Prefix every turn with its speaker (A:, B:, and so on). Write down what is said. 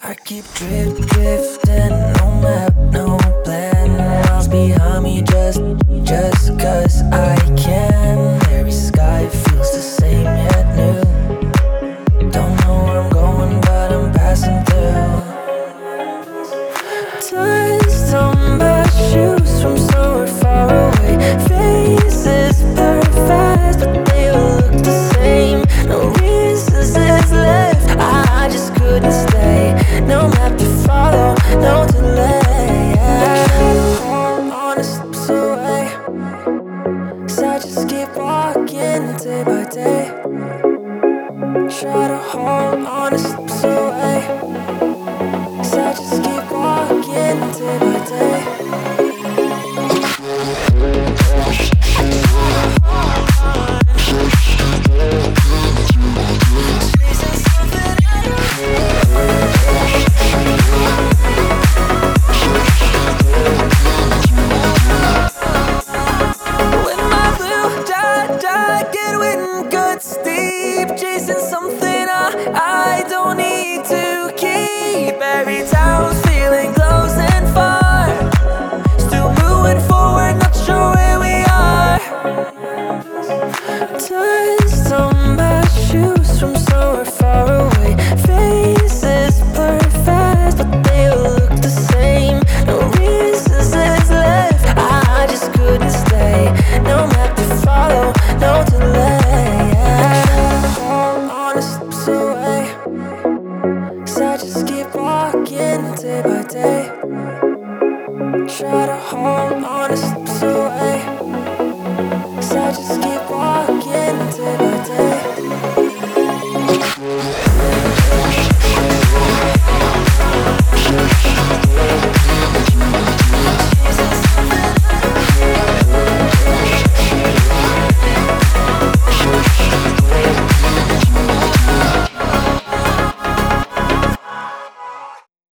A: I keep drifting, no map, no plan. Miles behind me just cause I can. Every sky feels the same yet new. Don't know where I'm going, but I'm passing through. Dust on my shoes from somewhere far away. Faces blur fast, but they all look the same. No reasons left, I just couldn't stay. No map to follow, no delay. I try to hold on to steps away, 'cause I just keep walking day by day. Try to hold on to steps away, 'cause I just keep walking day by day. Chasing something I don't need to keep. Every town's feeling close and far. Still moving forward, not sure where we are. Dust on my shoes from somewhere far away. Faces blur fast, but they all look the same. No reasons left, I just couldn't stay. No map to follow, no delay. I just keep walking day by day. Try to hold on to steps away, 'cause I just keep walking day by day.